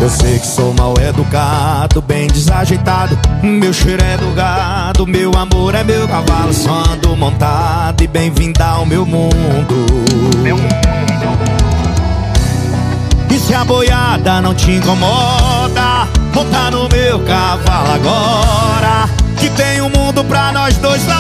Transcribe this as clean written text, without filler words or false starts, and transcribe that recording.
Eu sei que sou mal educado, bem desajeitado. Meu cheiro é do gado, meu amor é meu cavalo. Só ando montado e bem-vinda ao meu mundo. E se a boiada não te incomoda, monta no meu cavalo agora, que tem um mundo pra nós dois.